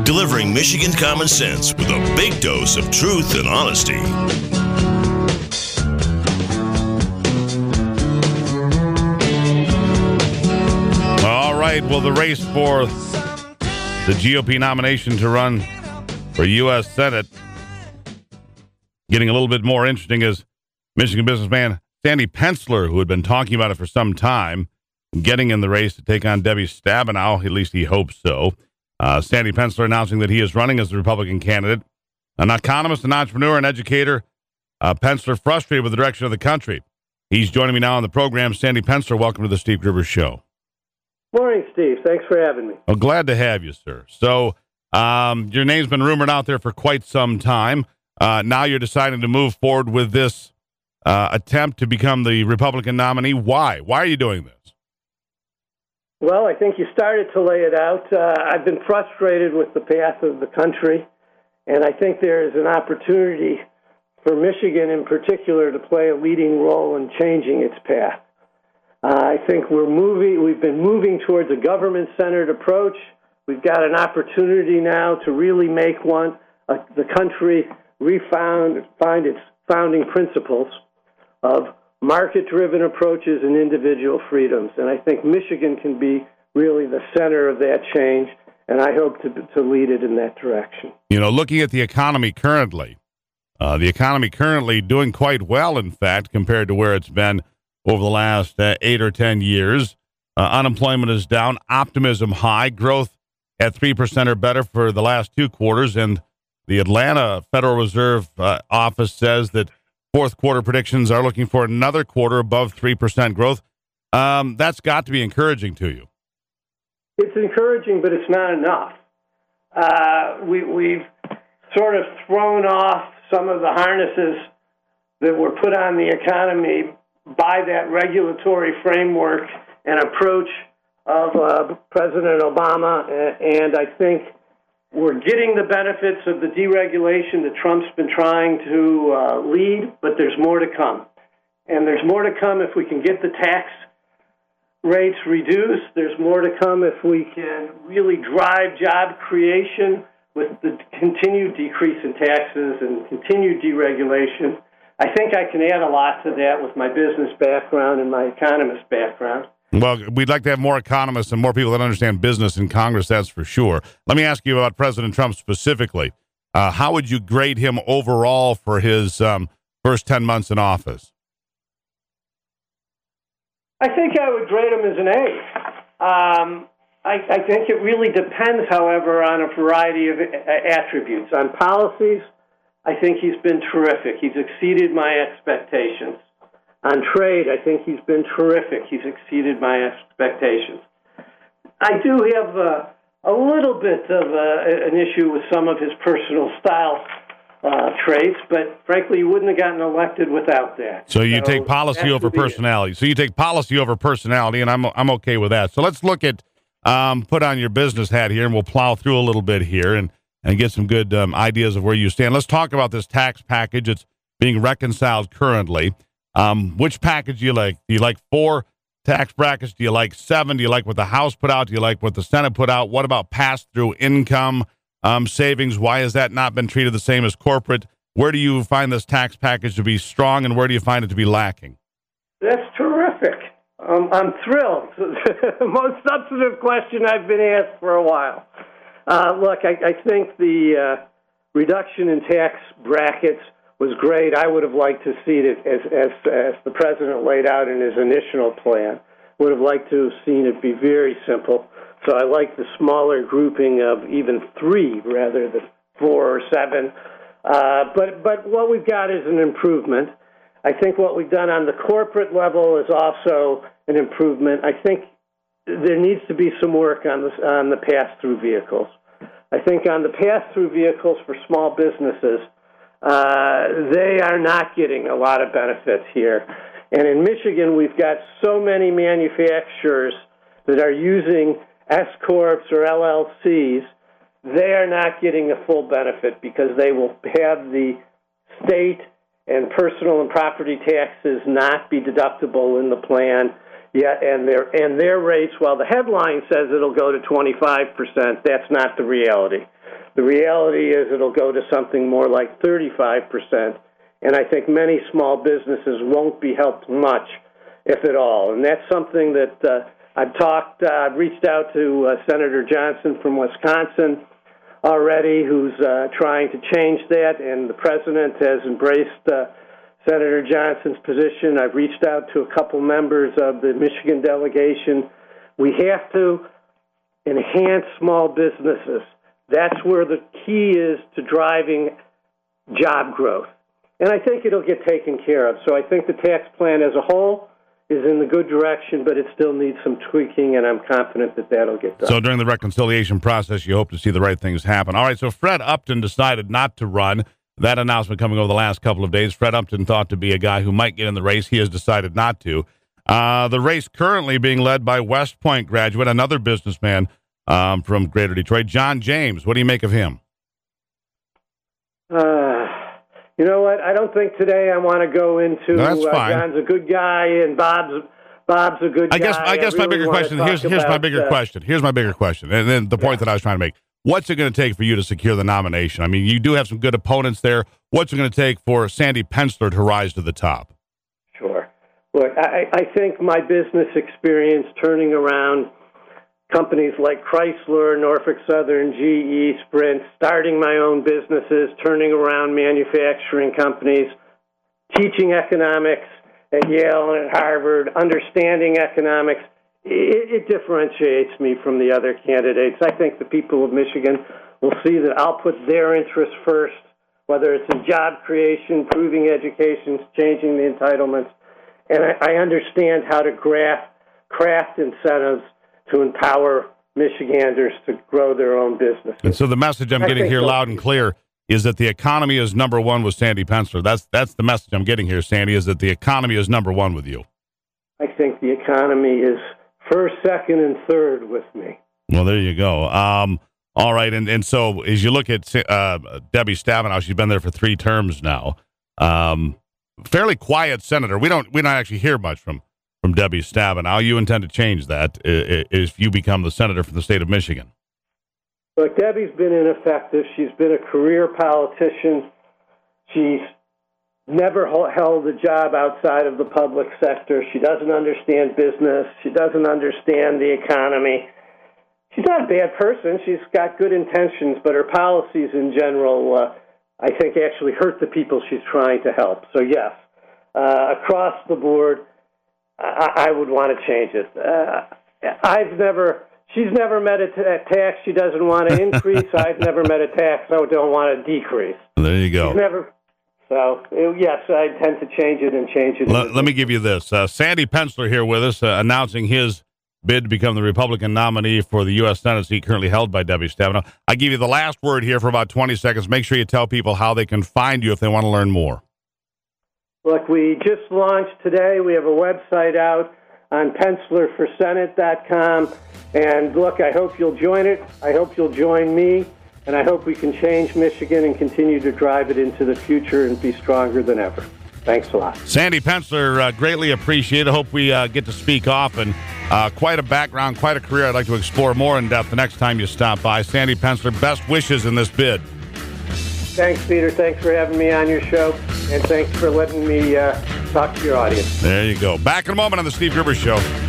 delivering Michigan common sense with a big dose of truth and honesty. All right, well, the race for the GOP nomination to run for U.S. Senate getting a little bit more interesting as Michigan businessman Sandy Pensler, who had been talking about it for some time, getting in the race to take on Debbie Stabenow. At least he hopes so. Sandy Pensler announcing that he is running as the Republican candidate. An economist, an entrepreneur, an educator. Pensler frustrated with the direction of the country. He's joining me now on the program. Sandy Pensler, welcome to the Steve Gruber Show. Morning, Steve. Thanks for having me. Well, glad to have you, sir. So your name's been rumored out there for quite some time. Now you're deciding to move forward with this attempt to become the Republican nominee. Why? Why are you doing this? Well, I think you started to lay it out. I've been frustrated with the path of the country, and I think there is an opportunity for Michigan in particular to play a leading role in changing its path. I think we've been moving towards a government-centered approach. We've got an opportunity now to really make the country find its founding principles of market-driven approaches and individual freedoms. And I think Michigan can be really the center of that change, and I hope to lead it in that direction. You know, looking at the economy currently doing quite well, in fact, compared to where it's been over the last 8 or 10 years. Unemployment is down, optimism high, growth at 3% or better for the last 2 quarters, and the Atlanta Federal Reserve office says that fourth quarter predictions are looking for another quarter above 3% growth. That's got to be encouraging to you. It's encouraging, but it's not enough. We've sort of thrown off some of the harnesses that were put on the economy by that regulatory framework and approach of President Obama, and I think we're getting the benefits of the deregulation that Trump's been trying to lead, but there's more to come. And there's more to come if we can get the tax rates reduced. There's more to come if we can really drive job creation with the continued decrease in taxes and continued deregulation. I think I can add a lot to that with my business background and my economist background. Well, we'd like to have more economists and more people that understand business in Congress, that's for sure. Let me ask you about President Trump specifically. How would you grade him overall for his first 10 months in office? I think I would grade him as an A. I think it really depends, however, on a variety of attributes. On policies, I think he's been terrific. He's exceeded my expectations. On trade, I think he's been terrific. He's exceeded my expectations. I do have a little bit of an issue with some of his personal style traits, but frankly, he wouldn't have gotten elected without that. So you take policy over personality. So you take policy over personality, and I'm okay with that. So let's look at put on your business hat here, and we'll plow through a little bit here and get some good ideas of where you stand. Let's talk about this tax package. It's being reconciled currently. Which package do you like? Do you like 4 tax brackets? Do you like 7? Do you like what the House put out? Do you like what the Senate put out? What about pass-through income savings? Why has that not been treated the same as corporate? Where do you find this tax package to be strong, and where do you find it to be lacking? That's terrific. I'm thrilled. The most substantive question I've been asked for a while. Look, I think the reduction in tax brackets was great. I would have liked to see it as the president laid out in his initial plan. Would have liked to have seen it be very simple. So I like the smaller grouping of even 3 rather than 4 or 7. But what we've got is an improvement. I think what we've done on the corporate level is also an improvement. I think there needs to be some work on the pass-through vehicles. I think on the pass-through vehicles for small businesses, they are not getting a lot of benefits here. And in Michigan, we've got so many manufacturers that are using S-Corps or LLCs. They are not getting a full benefit because they will have the state and personal and property taxes not be deductible in the plan. Yeah, and their rates, while the headline says it'll go to 25%, that's not the reality. The reality is it'll go to something more like 35%, and I think many small businesses won't be helped much, if at all. And that's something that I've reached out to Senator Johnson from Wisconsin already, who's trying to change that, and the president has embraced Senator Johnson's position. I've reached out to a couple members of the Michigan delegation. We have to enhance small businesses. That's where the key is to driving job growth. And I think it'll get taken care of. So I think the tax plan as a whole is in the good direction, but it still needs some tweaking, and I'm confident that that'll get done. So during the reconciliation process, you hope to see the right things happen. All right, so Fred Upton decided not to run. That announcement coming over the last couple of days. Fred Upton thought to be a guy who might get in the race. He has decided not to. The race currently being led by West Point graduate, another businessman from Greater Detroit, John James. What do you make of him? You know what? I don't think today I want to go into that's fine. John's a good guy and Bob's a good guy. I guess my bigger question. Here's my bigger question. Here's my bigger question, and then the point that I was trying to make. What's it going to take for you to secure the nomination? I mean, you do have some good opponents there. What's it going to take for Sandy Pensler to rise to the top? Sure. Look, I think my business experience turning around companies like Chrysler, Norfolk Southern, GE, Sprint, starting my own businesses, turning around manufacturing companies, teaching economics at Yale and at Harvard, understanding economics, it differentiates me from the other candidates. I think the people of Michigan will see that I'll put their interests first, whether it's in job creation, improving education, changing the entitlements, and I understand how to craft incentives to empower Michiganders to grow their own businesses. And so the message I'm getting here loud and clear is that the economy is number one with Sandy Pensler. That's the message I'm getting here, Sandy, is that the economy is number one with you. I think the economy is first, second, and third with me. Well, there you go. All right, and so as you look at Debbie Stabenow, she's been there for 3 terms now. Fairly quiet senator. We don't actually hear much from Debbie Stabenow. You intend to change that if you become the senator for the state of Michigan. Look, Debbie's been ineffective. She's been a career politician. She's never held a job outside of the public sector. She doesn't understand business. She doesn't understand the economy. She's not a bad person. She's got good intentions, but her policies in general, I think, actually hurt the people she's trying to help. So, yes, across the board, I would want to change it. She's never met a tax she doesn't want to increase. I've never met a tax I don't want to decrease. There you go. So, yes, I intend to change it and change it. Let me give you this. Sandy Pensler here with us, announcing his bid to become the Republican nominee for the U.S. Senate seat currently held by Debbie Stabenow. I give you the last word here for about 20 seconds. Make sure you tell people how they can find you if they want to learn more. Look, we just launched today. We have a website out on PenslerForSenate.com. And look, I hope you'll join it. I hope you'll join me. And I hope we can change Michigan and continue to drive it into the future and be stronger than ever. Thanks a lot. Sandy Pensler, greatly appreciate it. Hope we get to speak often. Quite a background, quite a career. I'd like to explore more in depth the next time you stop by. Sandy Pensler, best wishes in this bid. Thanks, Peter. Thanks for having me on your show. And thanks for letting me talk to your audience. There you go. Back in a moment on the Steve Gruber Show.